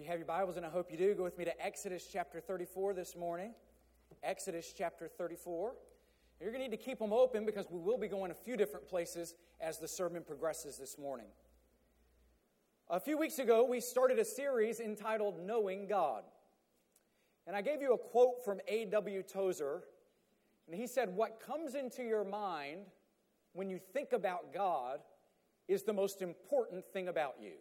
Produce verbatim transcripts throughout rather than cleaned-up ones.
you have your Bibles, and I hope you do, go with me to Exodus chapter thirty-four this morning. Exodus chapter thirty-four. You're going to need to keep them open because we will be going a few different places as the sermon progresses this morning. A few weeks ago, we started a series entitled Knowing God. And I gave you a quote from A W Tozer, and he said, "What comes into your mind when you think about God is the most important thing about you."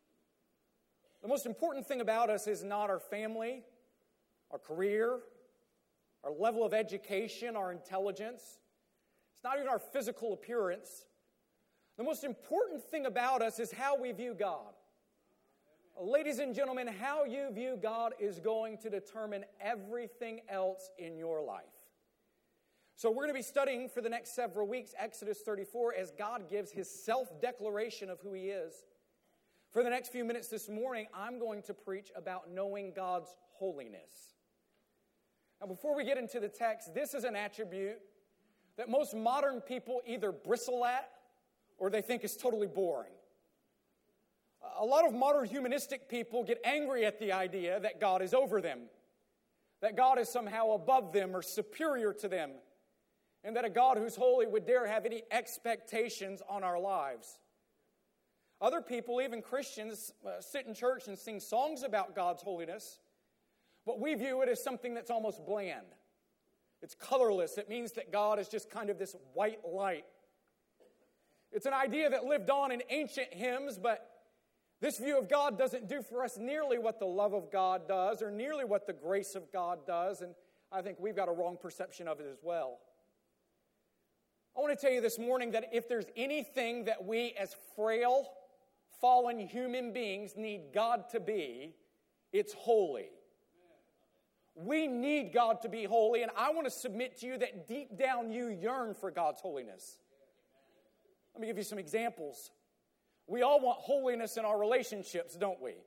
The most important thing about us is not our family, our career, our level of education, our intelligence. It's not even our physical appearance. The most important thing about us is how we view God. Ladies and gentlemen, how you view God is going to determine everything else in your life. So we're going to be studying for the next several weeks Exodus thirty-four as God gives His self-declaration of who He is. For the next few minutes this morning, I'm going to preach about knowing God's holiness. Now, before we get into the text, this is an attribute that most modern people either bristle at or they think is totally boring. A lot of modern humanistic people get angry at the idea that God is over them, that God is somehow above them or superior to them, and that a God who's holy would dare have any expectations on our lives. Other people, even Christians, uh, sit in church and sing songs about God's holiness, but we view it as something that's almost bland. It's colorless. It means that God is just kind of this white light. It's an idea that lived on in ancient hymns, but this view of God doesn't do for us nearly what the love of God does or nearly what the grace of God does, and I think we've got a wrong perception of it as well. I want to tell you this morning that if there's anything that we as frail, fallen human beings need God to be, it's holy. We need God to be holy, and I want to submit to you that deep down you yearn for God's holiness. Let me give you some examples. We all want holiness in our relationships, don't we?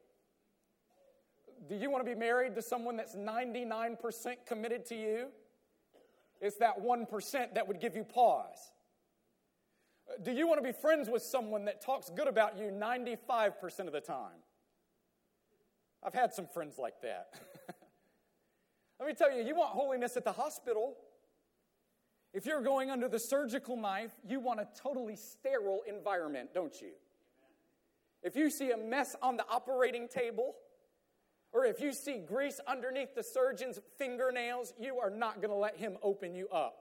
Do you want to be married to someone that's ninety-nine percent committed to you? It's that one percent that would give you pause. Do you want to be friends with someone that talks good about you ninety-five percent of the time? I've had some friends like that. Let me tell you, you want holiness at the hospital. If you're going under the surgical knife, you want a totally sterile environment, don't you? If you see a mess on the operating table, or if you see grease underneath the surgeon's fingernails, you are not going to let him open you up.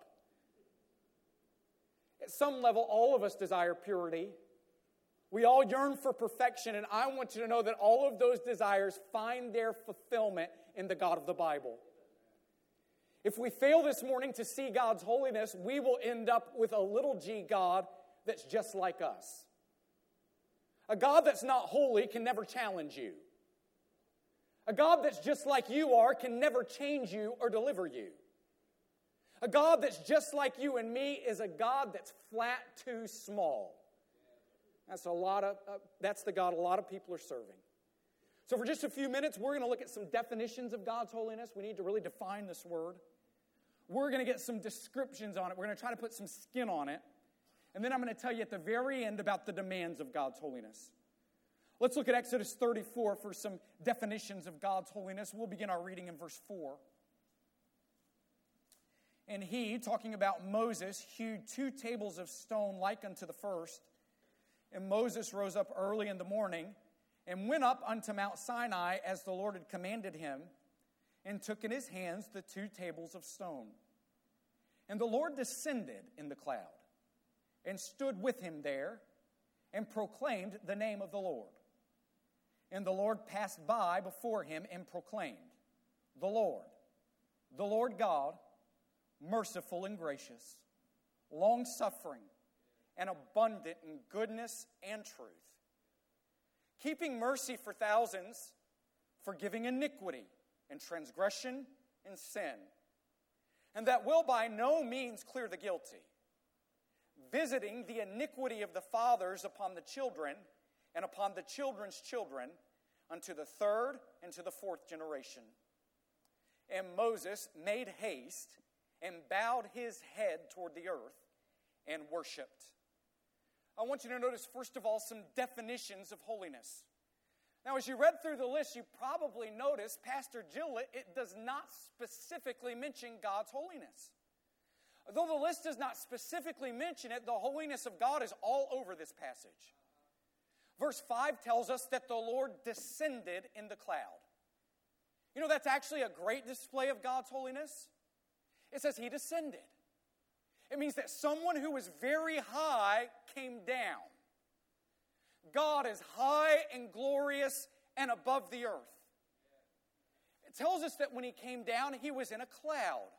At some level, all of us desire purity. We all yearn for perfection, and I want you to know that all of those desires find their fulfillment in the God of the Bible. If we fail this morning to see God's holiness, we will end up with a little g God that's just like us. A God that's not holy can never challenge you. A God that's just like you are can never change you or deliver you. A God that's just like you and me is a God that's flat too small. That's a lot of uh, that's the God a lot of people are serving. So for just a few minutes, we're going to look at some definitions of God's holiness. We need to really define this word. We're going to get some descriptions on it. We're going to try to put some skin on it. And then I'm going to tell you at the very end about the demands of God's holiness. Let's look at Exodus thirty-four for some definitions of God's holiness. We'll begin our reading in verse four. And he, talking about Moses, hewed two tables of stone like unto the first. And Moses rose up early in the morning and went up unto Mount Sinai as the Lord had commanded him, and took in his hands the two tables of stone. And the Lord descended in the cloud and stood with him there and proclaimed the name of the Lord. And the Lord passed by before him and proclaimed, "The Lord, the Lord God, merciful and gracious, long-suffering, and abundant in goodness and truth, keeping mercy for thousands, forgiving iniquity and transgression and sin, and that will by no means clear the guilty, visiting the iniquity of the fathers upon the children and upon the children's children unto the third and to the fourth generation." And Moses made haste and bowed his head toward the earth and worshipped. I want you to notice, first of all, some definitions of holiness. Now, as you read through the list, you probably noticed Pastor Jill, it does not specifically mention God's holiness. Though the list does not specifically mention it, the holiness of God is all over this passage. Verse five tells us that the Lord descended in the cloud. You know, that's actually a great display of God's holiness. It says He descended. It means that someone who was very high came down. God is high and glorious and above the earth. It tells us that when He came down, He was in a cloud.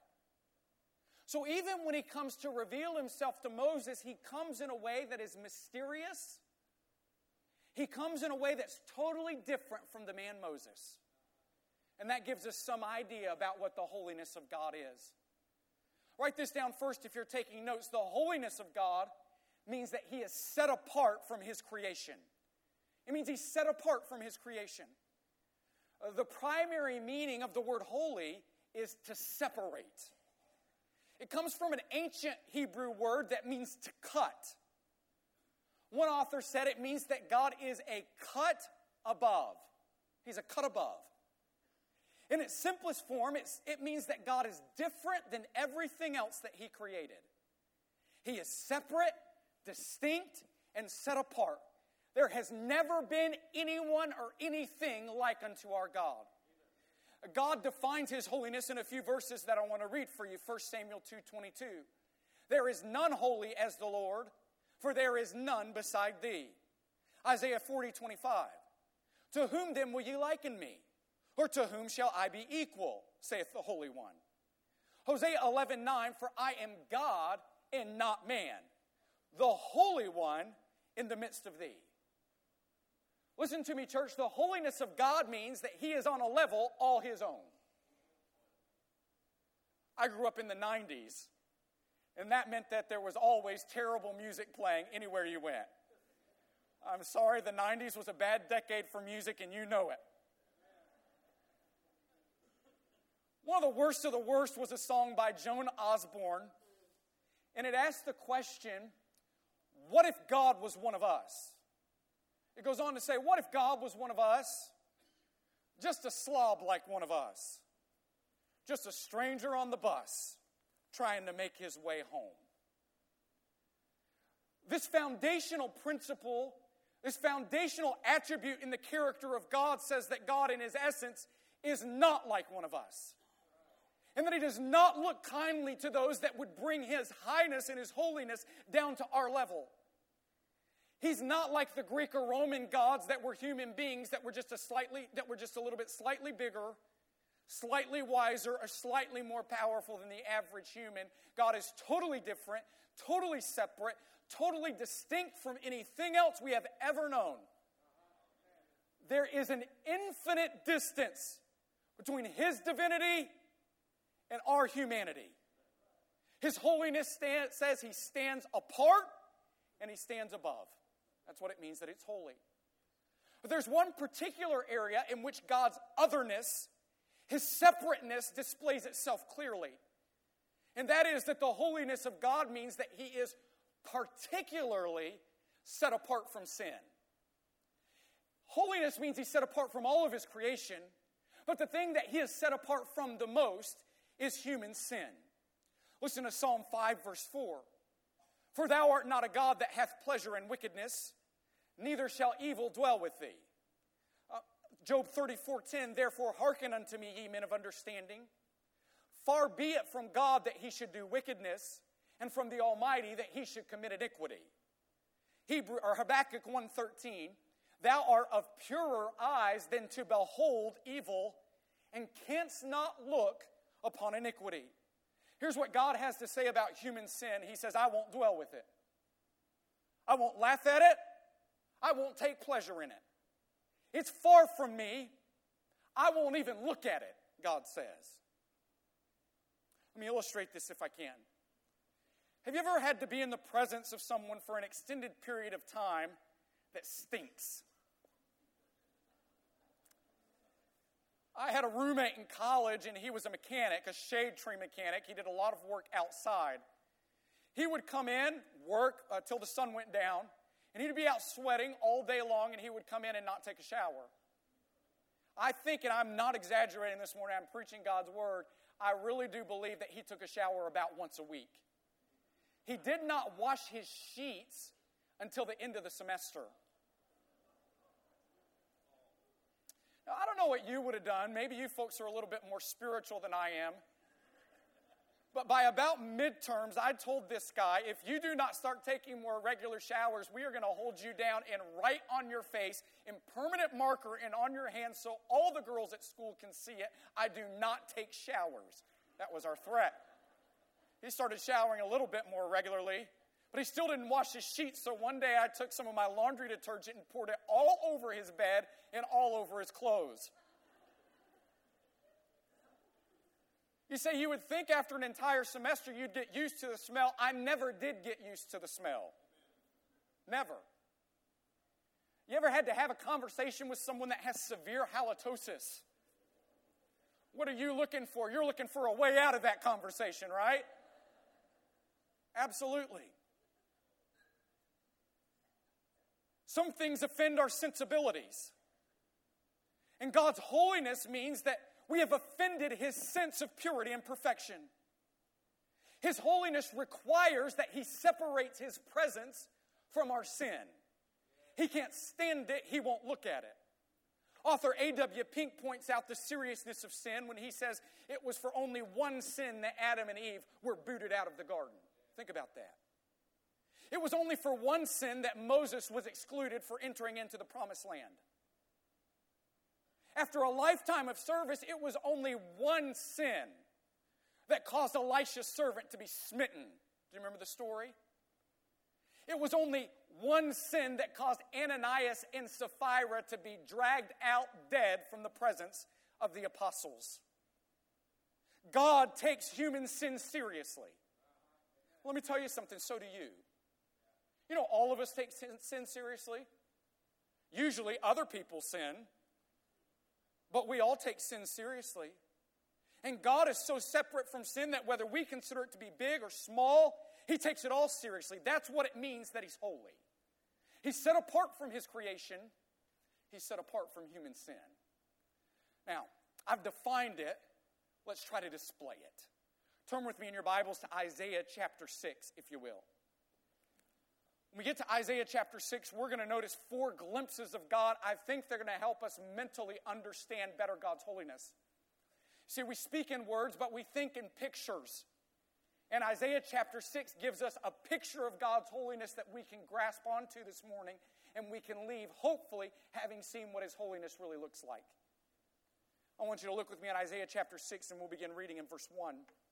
So even when He comes to reveal Himself to Moses, He comes in a way that is mysterious. He comes in a way that's totally different from the man Moses. And that gives us some idea about what the holiness of God is. Write this down first if you're taking notes. The holiness of God means that He is set apart from His creation. It means He's set apart from His creation. Uh, the primary meaning of the word holy is to separate. It comes from an ancient Hebrew word that means to cut. One author said it means that God is a cut above. He's a cut above. In its simplest form, it's, it means that God is different than everything else that He created. He is separate, distinct, and set apart. There has never been anyone or anything like unto our God. God defines His holiness in a few verses that I want to read for you. First Samuel two twenty-two. There is none holy as the Lord, for there is none beside thee. Isaiah forty twenty-five. To whom then will ye liken me? Or to whom shall I be equal, saith the Holy One. Hosea eleven nine. For I am God and not man, the Holy One in the midst of thee. Listen to me, church. The holiness of God means that He is on a level all His own. I grew up in the nineties, and that meant that there was always terrible music playing anywhere you went. I'm sorry, the nineties was a bad decade for music, and you know it. One of the worst of the worst was a song by Joan Osborne, and it asked the question, what if God was one of us? It goes on to say, what if God was one of us? Just a slob like one of us. Just a stranger on the bus trying to make his way home. This foundational principle, this foundational attribute in the character of God says that God in His essence is not like one of us. And that He does not look kindly to those that would bring His highness and His holiness down to our level. He's not like the Greek or Roman gods that were human beings that were just a slightly, that were just a little bit slightly bigger, slightly wiser, or slightly more powerful than the average human. God is totally different, totally separate, totally distinct from anything else we have ever known. There is an infinite distance between His divinity and our humanity. His holiness stand, says He stands apart and He stands above. That's what it means that it's holy. But there's one particular area in which God's otherness, His separateness, displays itself clearly. And that is that the holiness of God means that He is particularly set apart from sin. Holiness means He's set apart from all of His creation, but the thing that He is set apart from the most is human sin. Listen to Psalm five, verse four. For Thou art not a God that hath pleasure in wickedness, neither shall evil dwell with Thee. Uh, Job thirty-four ten, therefore hearken unto me, ye men of understanding. Far be it from God that He should do wickedness, and from the Almighty that He should commit iniquity. Hebrew, or Habakkuk one thirteen, Thou art of purer eyes than to behold evil, and canst not look upon iniquity. Here's what God has to say about human sin. He says, I won't dwell with it. I won't laugh at it. I won't take pleasure in it. It's far from me. I won't even look at it, God says. Let me illustrate this if I can. Have you ever had to be in the presence of someone for an extended period of time that stinks? I had a roommate in college, and he was a mechanic, a shade tree mechanic. He did a lot of work outside. He would come in, work uh, till the sun went down, and he'd be out sweating all day long, and he would come in and not take a shower. I think, and I'm not exaggerating this morning, I'm preaching God's word, I really do believe that he took a shower about once a week. He did not wash his sheets until the end of the semester. Now, I don't know what you would have done. Maybe you folks are a little bit more spiritual than I am. But by about midterms, I told this guy, if you do not start taking more regular showers, we are going to hold you down and write on your face in permanent marker and on your hands so all the girls at school can see it. I do not take showers. That was our threat. He started showering a little bit more regularly, but he still didn't wash his sheets. So one day I took some of my laundry detergent and poured it all over his bed and all over his clothes. You say you would think after an entire semester you'd get used to the smell. I never did get used to the smell. Never. You ever had to have a conversation with someone that has severe halitosis? What are you looking for? You're looking for a way out of that conversation, right? Absolutely. Some things offend our sensibilities. And God's holiness means that we have offended his sense of purity and perfection. His holiness requires that he separates his presence from our sin. He can't stand it. He won't look at it. Author A W Pink points out the seriousness of sin when he says it was for only one sin that Adam and Eve were booted out of the garden. Think about that. It was only for one sin that Moses was excluded for entering into the promised land. After a lifetime of service, it was only one sin that caused Elisha's servant to be smitten. Do you remember the story? It was only one sin that caused Ananias and Sapphira to be dragged out dead from the presence of the apostles. God takes human sin seriously. Let me tell you something, so do you. You know, all of us take sin, sin seriously. Usually other people sin. But we all take sin seriously. And God is so separate from sin that whether we consider it to be big or small, he takes it all seriously. That's what it means that he's holy. He's set apart from his creation. He's set apart from human sin. Now, I've defined it. Let's try to display it. Turn with me in your Bibles to Isaiah chapter six, if you will. When we get to Isaiah chapter six, we're going to notice four glimpses of God. I think they're going to help us mentally understand better God's holiness. See, we speak in words, but we think in pictures. And Isaiah chapter six gives us a picture of God's holiness that we can grasp onto this morning, and we can leave, hopefully, having seen what his holiness really looks like. I want you to look with me at Isaiah chapter six, and we'll begin reading in verse one.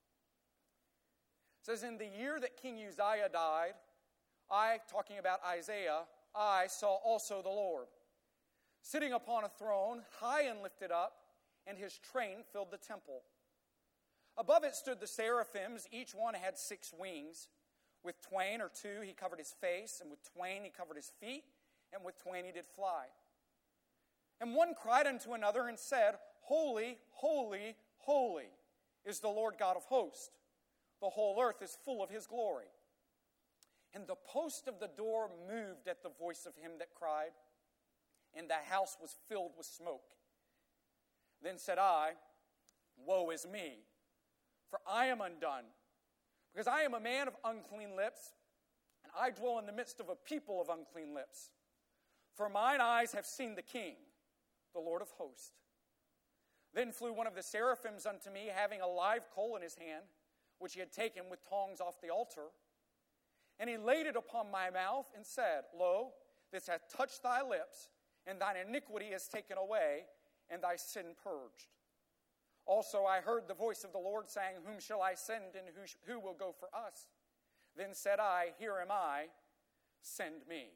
It says, "In the year that King Uzziah died, I," talking about Isaiah, "I saw also the Lord, sitting upon a throne, high and lifted up, and his train filled the temple. Above it stood the seraphims, each one had six wings. With twain or two he covered his face, and with twain he covered his feet, and with twain he did fly. And one cried unto another and said, Holy, holy, holy is the Lord God of hosts. The whole earth is full of his glory. And the post of the door moved at the voice of him that cried, and the house was filled with smoke. Then said I, Woe is me, for I am undone, because I am a man of unclean lips, and I dwell in the midst of a people of unclean lips. For mine eyes have seen the King, the Lord of hosts. Then flew one of the seraphims unto me, having a live coal in his hand, which he had taken with tongs off the altar. And he laid it upon my mouth and said, Lo, this hath touched thy lips, and thine iniquity is taken away, and thy sin purged. Also I heard the voice of the Lord saying, Whom shall I send, and who, sh- who will go for us? Then said I, Here am I, send me.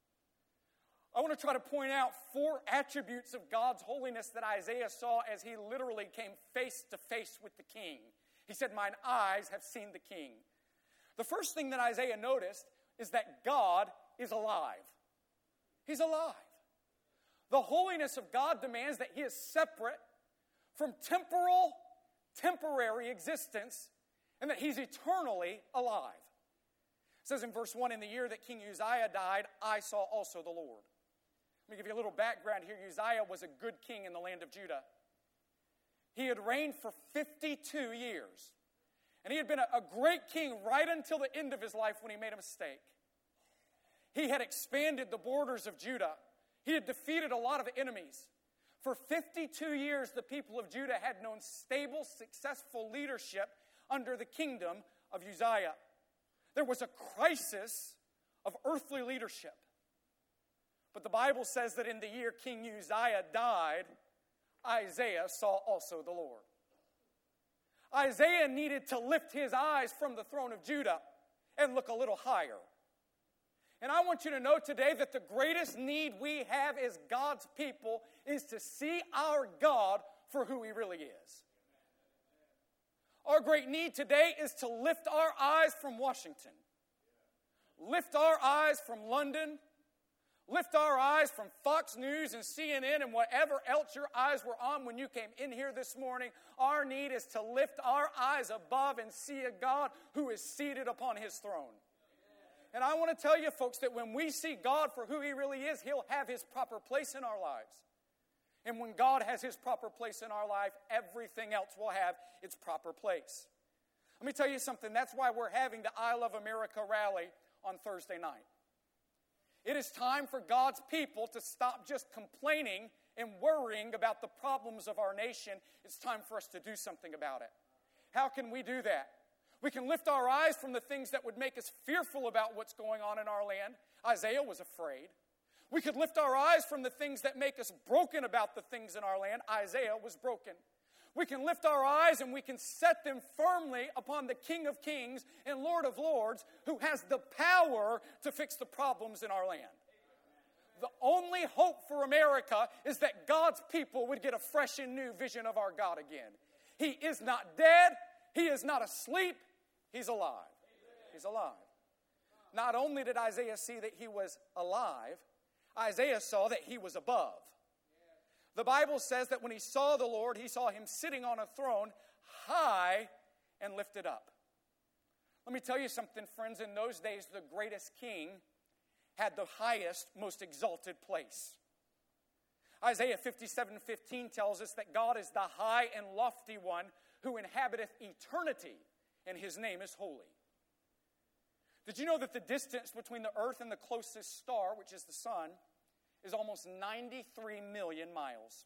I want to try to point out four attributes of God's holiness that Isaiah saw as he literally came face to face with the King. He said, Mine eyes have seen the King. The first thing that Isaiah noticed is that God is alive. He's alive. The holiness of God demands that he is separate from temporal, temporary existence, and that he's eternally alive. It says in verse one, In the year that King Uzziah died, I saw also the Lord. Let me give you a little background here. Uzziah was a good king in the land of Judah. He had reigned for fifty-two years. And he had been a, a great king right until the end of his life when he made a mistake. He had expanded the borders of Judah. He had defeated a lot of enemies. For fifty-two years, the people of Judah had known stable, successful leadership under the kingdom of Uzziah. There was a crisis of earthly leadership. But the Bible says that in the year King Uzziah died, Isaiah saw also the Lord. Isaiah needed to lift his eyes from the throne of Judah and look a little higher. And I want you to know today that the greatest need we have as God's people is to see our God for who He really is. Our great need today is to lift our eyes from Washington, lift our eyes from London, lift our eyes from Fox News and C N N and whatever else your eyes were on when you came in here this morning. Our need is to lift our eyes above and see a God who is seated upon His throne. And I want to tell you, folks, that when we see God for who He really is, He'll have His proper place in our lives. And when God has His proper place in our life, everything else will have its proper place. Let me tell you something. That's why we're having the I Love America rally on Thursday night. It is time for God's people to stop just complaining and worrying about the problems of our nation. It's time for us to do something about it. How can we do that? We can lift our eyes from the things that would make us fearful about what's going on in our land. Isaiah was afraid. We could lift our eyes from the things that make us broken about the things in our land. Isaiah was broken. We can lift our eyes and we can set them firmly upon the King of Kings and Lord of Lords, who has the power to fix the problems in our land. The only hope for America is that God's people would get a fresh and new vision of our God again. He is not dead. He is not asleep. He's alive. He's alive. Not only did Isaiah see that He was alive, Isaiah saw that He was above. The Bible says that when he saw the Lord, he saw Him sitting on a throne, high and lifted up. Let me tell you something, friends. In those days, the greatest king had the highest, most exalted place. Isaiah fifty-seven fifteen tells us that God is the high and lofty one who inhabiteth eternity, and His name is holy. Did you know that the distance between the earth and the closest star, which is the sun, is almost ninety-three million miles?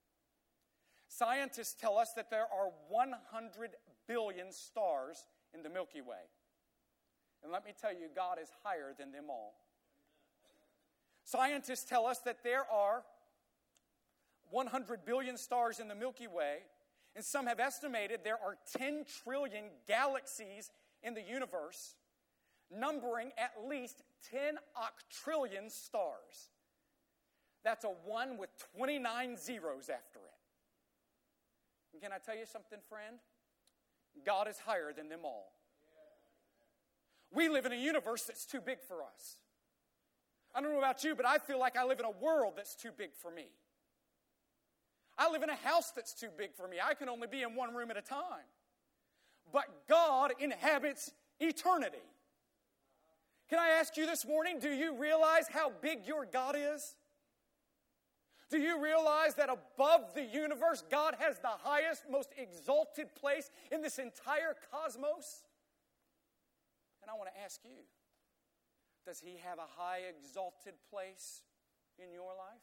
Scientists tell us that there are one hundred billion stars in the Milky Way. And let me tell you, God is higher than them all. Scientists tell us that there are one hundred billion stars in the Milky Way, and some have estimated there are ten trillion galaxies in the universe, numbering at least ten octrillion stars. That's a one with twenty-nine zeros after it. And can I tell you something, friend? God is higher than them all. We live in a universe that's too big for us. I don't know about you, but I feel like I live in a world that's too big for me. I live in a house that's too big for me. I can only be in one room at a time. But God inhabits eternity. Can I ask you this morning, do you realize how big your God is? Do you realize that above the universe, God has the highest, most exalted place in this entire cosmos? And I want to ask you, does He have a high, exalted place in your life?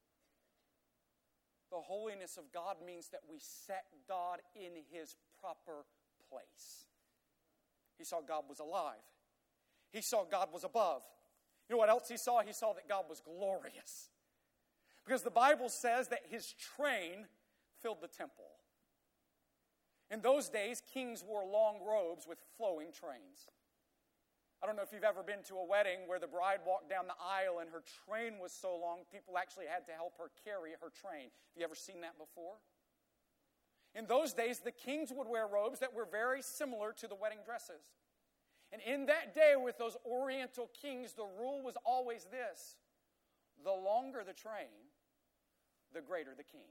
The holiness of God means that we set God in His proper place. He saw God was alive. He saw God was above. You know what else he saw? He saw that God was glorious. Because the Bible says that His train filled the temple. In those days, kings wore long robes with flowing trains. I don't know if you've ever been to a wedding where the bride walked down the aisle and her train was so long, people actually had to help her carry her train. Have you ever seen that before? In those days, the kings would wear robes that were very similar to the wedding dresses. And in that day, with those Oriental kings, the rule was always this: the longer the train, the greater the king.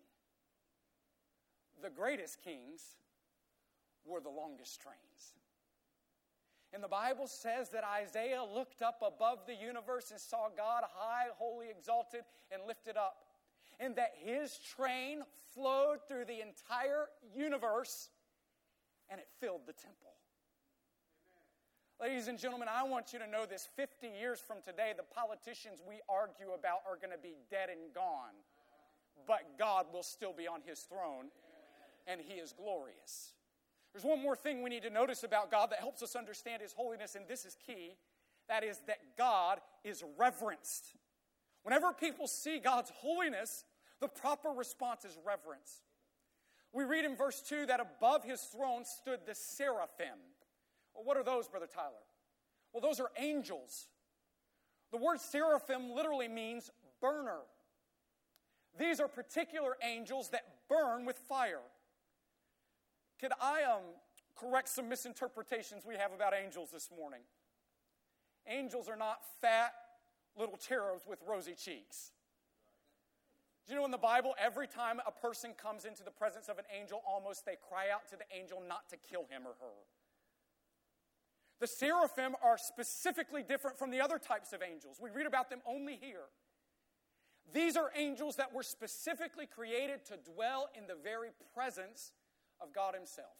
The greatest kings were the longest trains. And the Bible says that Isaiah looked up above the universe and saw God high, holy, exalted, and lifted up. And that his train flowed through the entire universe, and it filled the temple. Amen. Ladies and gentlemen, I want you to know this. fifty years from today, the politicians we argue about are going to be dead and gone. But God will still be on his throne, and he is glorious. There's one more thing we need to notice about God that helps us understand his holiness, and this is key. That is that God is reverenced. Whenever people see God's holiness, the proper response is reverence. We read in verse two that above his throne stood the seraphim. Well, what are those, Brother Tyler? Well, those are angels. The word seraphim literally means burner. These are particular angels that burn with fire. Could I um, correct some misinterpretations we have about angels this morning? Angels are not fat little cherubs with rosy cheeks. Do you know in the Bible, every time a person comes into the presence of an angel, almost they cry out to the angel not to kill him or her. The seraphim are specifically different from the other types of angels. We read about them only here. These are angels that were specifically created to dwell in the very presence of God himself.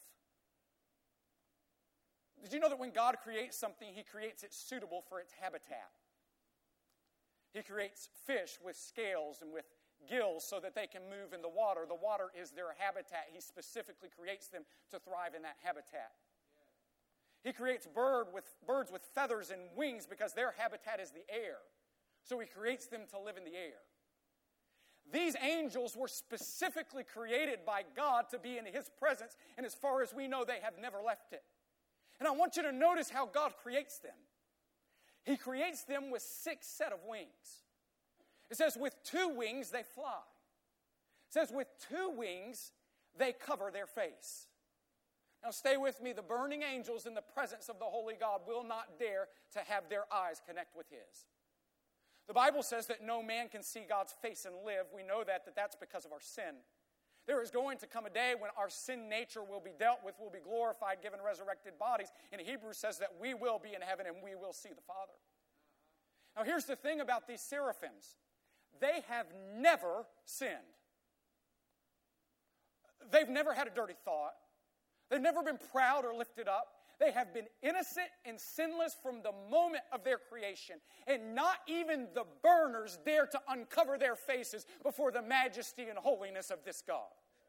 Did you know that when God creates something, he creates it suitable for its habitat? He creates fish with scales and with gills so that they can move in the water. The water is their habitat. He specifically creates them to thrive in that habitat. He creates bird with, birds with feathers and wings because their habitat is the air. So he creates them to live in the air. These angels were specifically created by God to be in his presence, and as far as we know, they have never left it. And I want you to notice how God creates them. He creates them with six set of wings. It says with two wings they fly. It says with two wings they cover their face. Now stay with me. The burning angels in the presence of the holy God will not dare to have their eyes connect with his. The Bible says that no man can see God's face and live. We know that, that that's because of our sin. There is going to come a day when our sin nature will be dealt with, will be glorified, given resurrected bodies. And Hebrews says that we will be in heaven and we will see the Father. Now here's the thing about these seraphims. They have never sinned. They've never had a dirty thought. They've never been proud or lifted up. They have been innocent and sinless from the moment of their creation. And not even the burners dare to uncover their faces before the majesty and holiness of this God.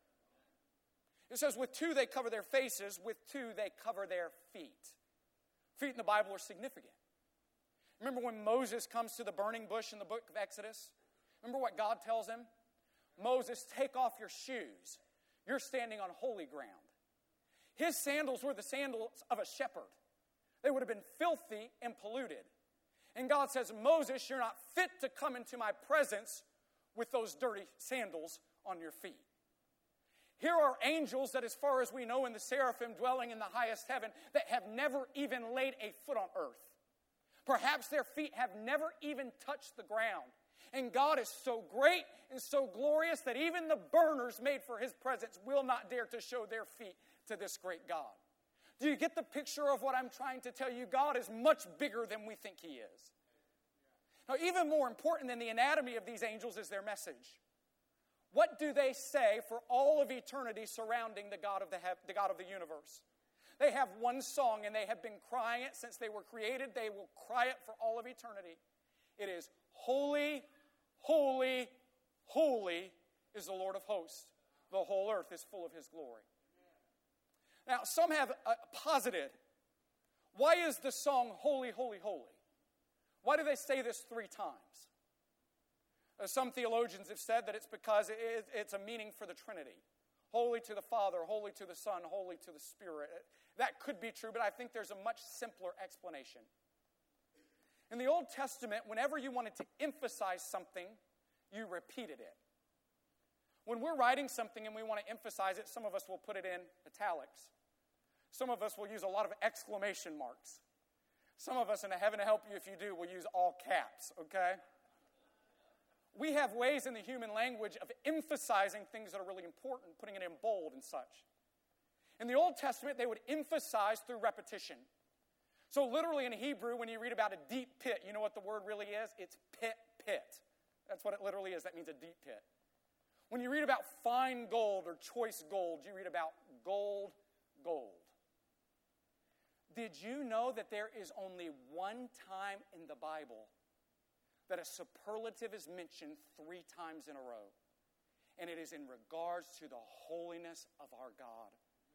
It says with two they cover their faces, with two they cover their feet. Feet in the Bible are significant. Remember when Moses comes to the burning bush in the book of Exodus? Remember what God tells him? Moses, take off your shoes. You're standing on holy ground. His sandals were the sandals of a shepherd. They would have been filthy and polluted. And God says, Moses, you're not fit to come into my presence with those dirty sandals on your feet. Here are angels that, as far as we know, in the seraphim dwelling in the highest heaven, that have never even laid a foot on earth. Perhaps their feet have never even touched the ground. And God is so great and so glorious that even the burners made for his presence will not dare to show their feet to this great God. Do you get the picture of what I'm trying to tell you? God is much bigger than we think he is. Now, even more important than the anatomy of these angels is their message. What do they say for all of eternity surrounding the God of the, the God of the universe? They have one song, and they have been crying it since they were created. They will cry it for all of eternity. It is, holy, holy, holy is the Lord of hosts. The whole earth is full of his glory. Now, some have uh, posited, why is the song holy, holy, holy? Why do they say this three times? Uh, some theologians have said that it's because it, it, it's a meaning for the Trinity. Holy to the Father, holy to the Son, holy to the Spirit. That could be true, but I think there's a much simpler explanation. In the Old Testament, whenever you wanted to emphasize something, you repeated it. When we're writing something and we want to emphasize it, some of us will put it in italics. Some of us will use a lot of exclamation marks. Some of us, and heaven help you if you do, will use all caps, okay? We have ways in the human language of emphasizing things that are really important, putting it in bold and such. In the Old Testament, they would emphasize through repetition. So literally in Hebrew, when you read about a deep pit, you know what the word really is? It's pit, pit. That's what it literally is. That means a deep pit. When you read about fine gold or choice gold, you read about gold, gold. Did you know that there is only one time in the Bible that a superlative is mentioned three times in a row? And it is in regards to the holiness of our God.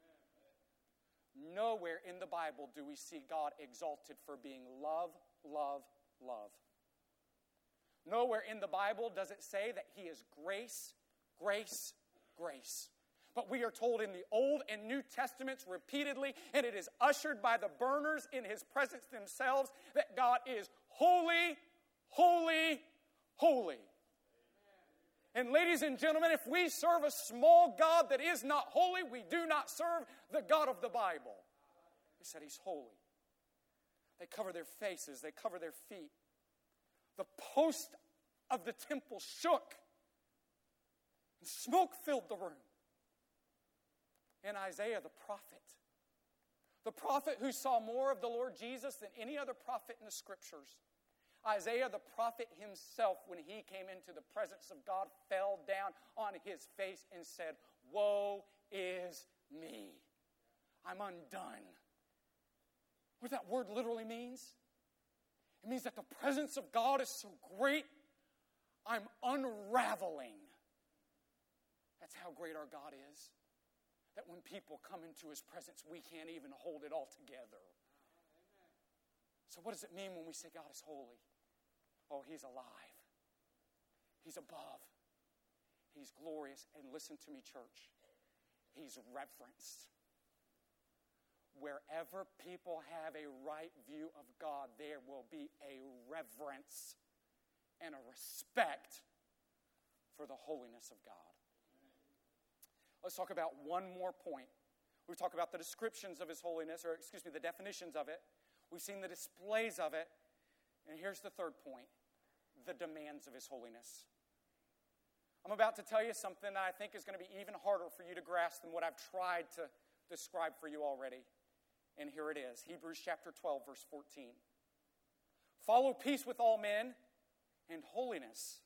Nowhere in the Bible do we see God exalted for being love, love, love. Nowhere in the Bible does it say that He is grace, grace, grace. But we are told in the Old and New Testaments repeatedly, and it is ushered by the burners in His presence themselves, that God is holy, holy, holy. And ladies and gentlemen, if we serve a small God that is not holy, we do not serve the God of the Bible. He said He's holy. They cover their faces. They cover their feet. The post of the temple shook. And smoke filled the room. And Isaiah the prophet, the prophet who saw more of the Lord Jesus than any other prophet in the Scriptures, Isaiah the prophet himself, when he came into the presence of God, fell down on his face and said, "Woe is me. I'm undone." What that word literally means? It means that the presence of God is so great, I'm unraveling. That's how great our God is. That when people come into His presence, we can't even hold it all together. So what does it mean when we say God is holy? Oh, He's alive. He's above. He's glorious. And listen to me, church. He's reverenced. Wherever people have a right view of God, there will be a reverence and a respect for the holiness of God. Let's talk about one more point. We've talked about the descriptions of His holiness, or excuse me, the definitions of it. We've seen the displays of it. And here's the third point, the demands of His holiness. I'm about to tell you something that I think is going to be even harder for you to grasp than what I've tried to describe for you already. And here it is, Hebrews chapter twelve, verse fourteen. Follow peace with all men and holiness,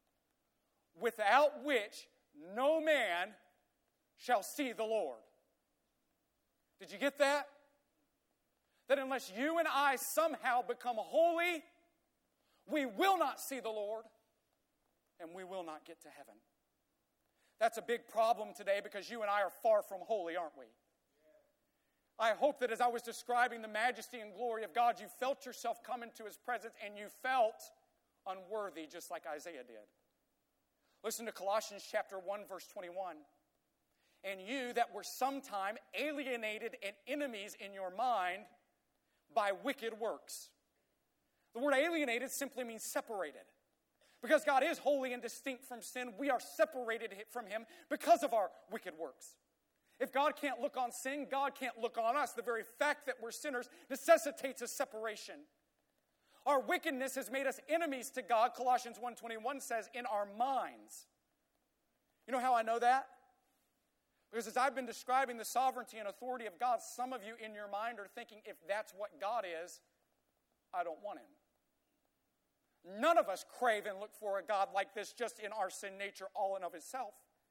without which no man shall see the Lord. Did you get that? That unless you and I somehow become holy, we will not see the Lord, and we will not get to heaven. That's a big problem today because you and I are far from holy, aren't we? I hope that as I was describing the majesty and glory of God, you felt yourself come into His presence and you felt unworthy just like Isaiah did. Listen to Colossians chapter one, verse twenty-one. And you that were sometime alienated and enemies in your mind by wicked works. The word alienated simply means separated. Because God is holy and distinct from sin, we are separated from Him because of our wicked works. If God can't look on sin, God can't look on us. The very fact that we're sinners necessitates a separation. Our wickedness has made us enemies to God, Colossians one twenty-one says, in our minds. You know how I know that? Because as I've been describing the sovereignty and authority of God, some of you in your mind are thinking, if that's what God is, I don't want Him. None of us crave and look for a God like this just in our sin nature all in of itself.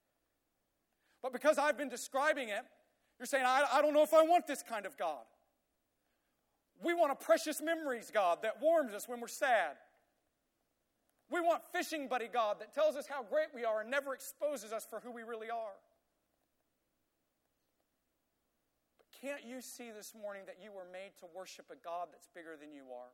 But because I've been describing it, you're saying, I, I don't know if I want this kind of God. We want a precious memories God that warms us when we're sad. We want fishing buddy God that tells us how great we are and never exposes us for who we really are. But can't you see this morning that you were made to worship a God that's bigger than you are?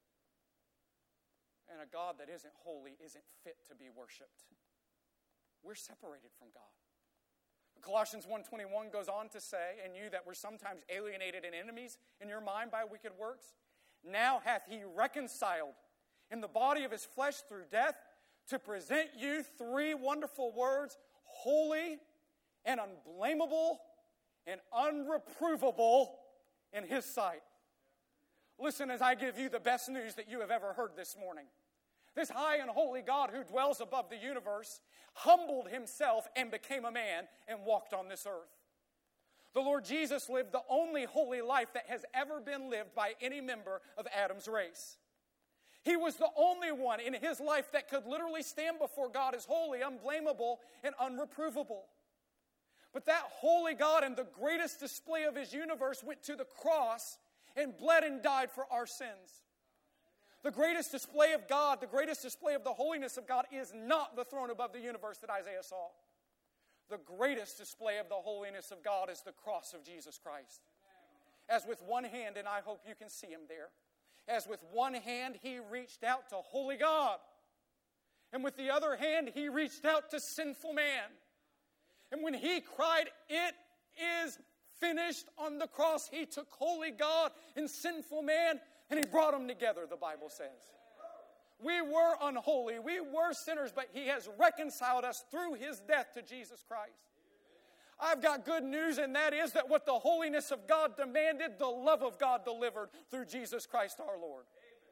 And a God that isn't holy isn't fit to be worshipped. We're separated from God. Colossians one twenty-one goes on to say, and you that were sometimes alienated and enemies in your mind by wicked works, now hath He reconciled in the body of His flesh through death to present you three wonderful words, holy and unblameable and unreprovable in His sight. Listen as I give you the best news that you have ever heard this morning. This high and holy God who dwells above the universe humbled Himself and became a man and walked on this earth. The Lord Jesus lived the only holy life that has ever been lived by any member of Adam's race. He was the only one in his life that could literally stand before God as holy, unblameable, and unreprovable. But that holy God and the greatest display of his universe went to the cross and bled and died for our sins. The greatest display of God, the greatest display of the holiness of God is not the throne above the universe that Isaiah saw. The greatest display of the holiness of God is the cross of Jesus Christ. As with one hand, and I hope you can see him there, as with one hand he reached out to holy God, and with the other hand he reached out to sinful man. And when he cried, "It is finished," on the cross, he took holy God and sinful man, and he brought them together, the Bible says. We were unholy, we were sinners, but he has reconciled us through his death to Jesus Christ. I've got good news, and that is that what the holiness of God demanded, the love of God delivered through Jesus Christ our Lord.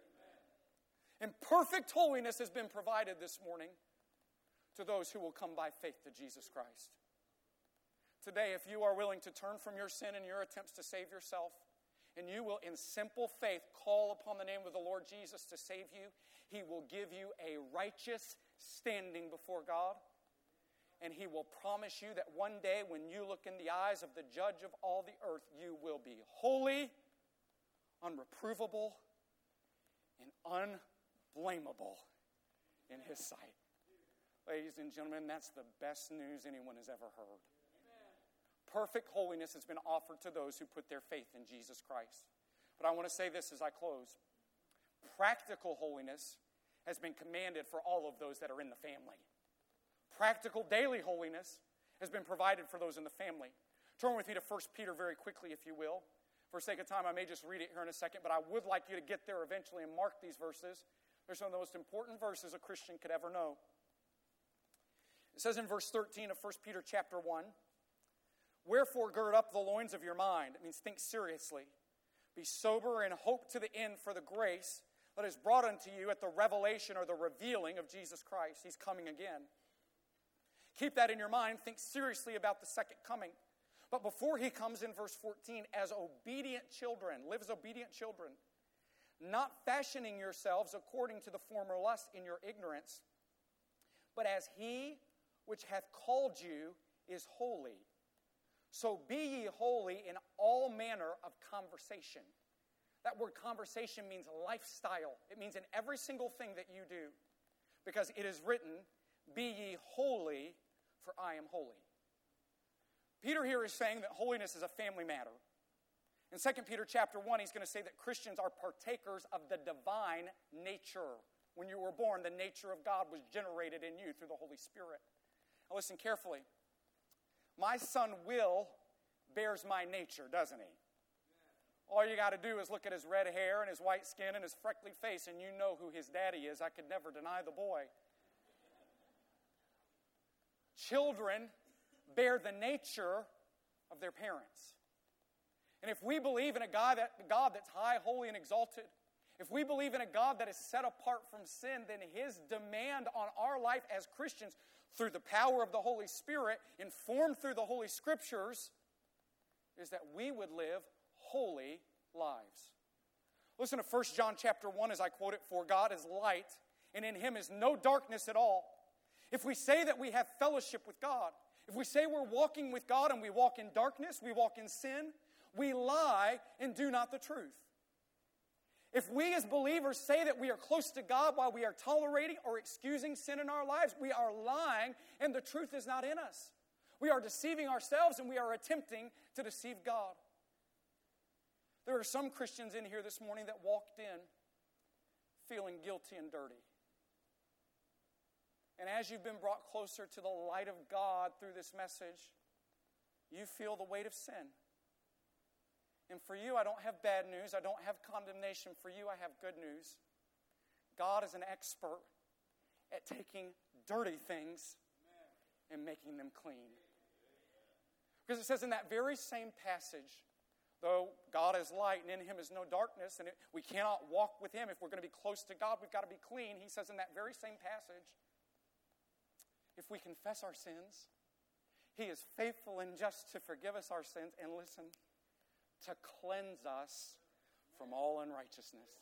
And perfect holiness has been provided this morning to those who will come by faith to Jesus Christ. Today, if you are willing to turn from your sin and your attempts to save yourself, and you will in simple faith call upon the name of the Lord Jesus to save you, he will give you a righteous standing before God. And he will promise you that one day when you look in the eyes of the judge of all the earth, you will be holy, unreprovable, and unblameable in his sight. Ladies and gentlemen, that's the best news anyone has ever heard. Perfect holiness has been offered to those who put their faith in Jesus Christ. But I want to say this as I close. Practical holiness has been commanded for all of those that are in the family. Practical daily holiness has been provided for those in the family. Turn with me to First Peter very quickly, if you will. For sake of time, I may just read it here in a second, but I would like you to get there eventually and mark these verses. They're some of the most important verses a Christian could ever know. It says in verse thirteen of First Peter chapter one, "Wherefore gird up the loins of your mind." It means think seriously. "Be sober and hope to the end for the grace that is brought unto you at the revelation or the revealing of Jesus Christ." He's coming again. Keep that in your mind. Think seriously about the second coming. But before he comes in verse fourteen, as obedient children, live as obedient children, not fashioning yourselves according to the former lust in your ignorance, but as he which hath called you is holy, so be ye holy in all manner of conversation. That word conversation means lifestyle. It means in every single thing that you do. Because it is written, "Be ye holy, for I am holy." Peter here is saying that holiness is a family matter. In Second Peter chapter one, he's going to say that Christians are partakers of the divine nature. When you were born, the nature of God was generated in you through the Holy Spirit. Now listen carefully. My son Will bears my nature, doesn't he? All you got to do is look at his red hair and his white skin and his freckly face, and you know who his daddy is. I could never deny the boy. Children bear the nature of their parents. And if we believe in a God, that, God that's high, holy, and exalted, if we believe in a God that is set apart from sin, then his demand on our life as Christians through the power of the Holy Spirit, informed through the Holy Scriptures, is that we would live holy lives. Listen to First John chapter one as I quote it, "For God is light, and in him is no darkness at all. If we say that we have fellowship with God, if we say we're walking with God and we walk in darkness, we walk in sin, we lie and do not the truth. If we as believers say that we are close to God while we are tolerating or excusing sin in our lives, we are lying and the truth is not in us. We are deceiving ourselves and we are attempting to deceive God." There are some Christians in here this morning that walked in feeling guilty and dirty. And as you've been brought closer to the light of God through this message, you feel the weight of sin. And for you, I don't have bad news. I don't have condemnation. For you, I have good news. God is an expert at taking dirty things and making them clean. Because it says in that very same passage, though God is light and in him is no darkness, and it, we cannot walk with him. If we're going to be close to God, we've got to be clean. He says in that very same passage, if we confess our sins, He is faithful and just to forgive us our sins and, listen, to cleanse us from all unrighteousness.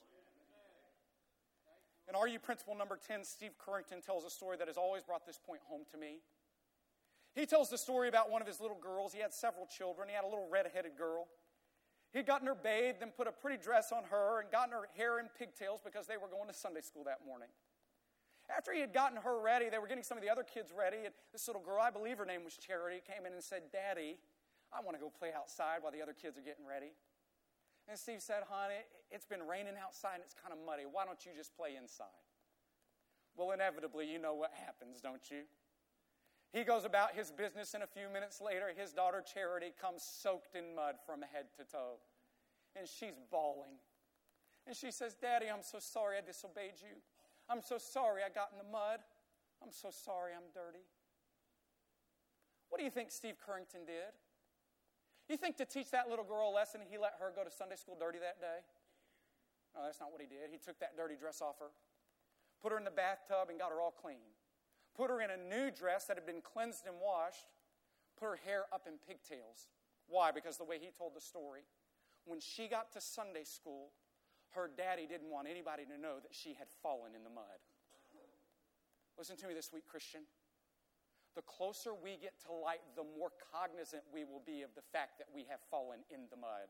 In R U Principle number ten, Steve Currington tells a story that has always brought this point home to me. He tells the story about one of his little girls. He had several children. He had a little red-headed girl. He'd gotten her bathed and put a pretty dress on her and gotten her hair in pigtails because they were going to Sunday school that morning. After he had gotten her ready, they were getting some of the other kids ready, and this little girl, I believe her name was Charity, came in and said, "Daddy, I want to go play outside while the other kids are getting ready." And Steve said, "Honey, it's been raining outside and it's kind of muddy. Why don't you just play inside?" Well, inevitably, you know what happens, don't you? He goes about his business, and a few minutes later, his daughter Charity comes soaked in mud from head to toe. And she's bawling. And she says, "Daddy, I'm so sorry I disobeyed you. I'm so sorry I got in the mud. I'm so sorry I'm dirty." What do you think Steve Currington did? You think to teach that little girl a lesson, he let her go to Sunday school dirty that day? No, that's not what he did. He took that dirty dress off her, put her in the bathtub, and got her all clean. Put her in a new dress that had been cleansed and washed, put her hair up in pigtails. Why? Because the way he told the story, when she got to Sunday school, her daddy didn't want anybody to know that she had fallen in the mud. Listen to me this week, Christian. The closer we get to light, the more cognizant we will be of the fact that we have fallen in the mud.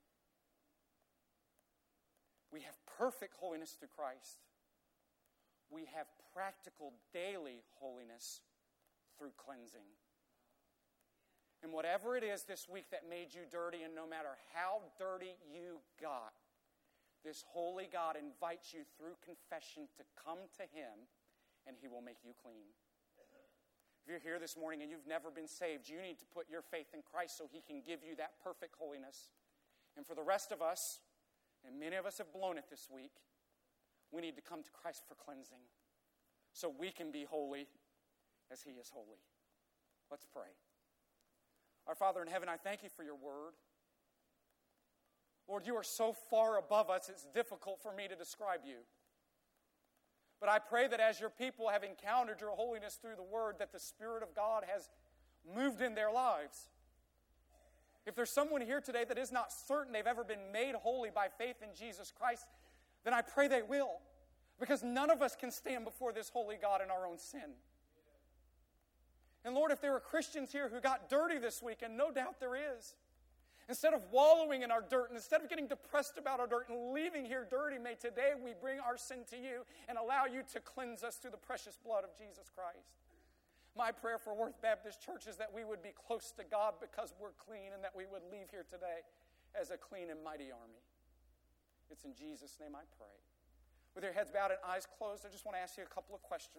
We have perfect holiness through Christ. We have practical daily holiness through cleansing. And whatever it is this week that made you dirty, and no matter how dirty you got, this holy God invites you through confession to come to Him, and He will make you clean. If you're here this morning and you've never been saved, you need to put your faith in Christ so He can give you that perfect holiness. And for the rest of us, and many of us have blown it this week, we need to come to Christ for cleansing so we can be holy as He is holy. Let's pray. Our Father in heaven, I thank You for Your word. Lord, You are so far above us, it's difficult for me to describe You. But I pray that as Your people have encountered Your holiness through the word, that the Spirit of God has moved in their lives. If there's someone here today that is not certain they've ever been made holy by faith in Jesus Christ, then I pray they will. Because none of us can stand before this holy God in our own sin. And Lord, if there are Christians here who got dirty this week, and no doubt there is, instead of wallowing in our dirt, and instead of getting depressed about our dirt and leaving here dirty, may today we bring our sin to You and allow You to cleanse us through the precious blood of Jesus Christ. My prayer for Worth Baptist Church is that we would be close to God because we're clean, and that we would leave here today as a clean and mighty army. It's in Jesus' name I pray. With your heads bowed and eyes closed, I just want to ask you a couple of questions.